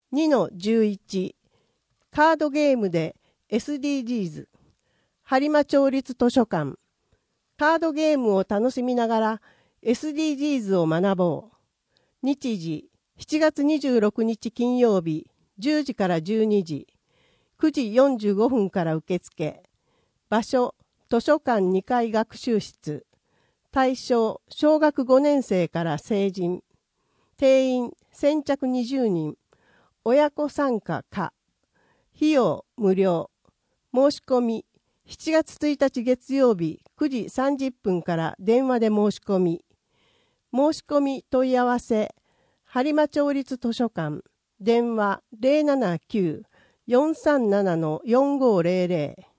2-11 カードゲームで SDGs 播磨町立図書館カードゲームを楽しみながら SDGs を学ぼう。日時7月26日金曜日10時から12時9時45分から受付。場所図書館2階学習室。対象小学5年生から成人。定員先着20人。親子参加可。費用無料。申し込み7月1日月曜日9時30分から電話で申し込み。申し込み問い合わせ播磨町立図書館電話079-437-4500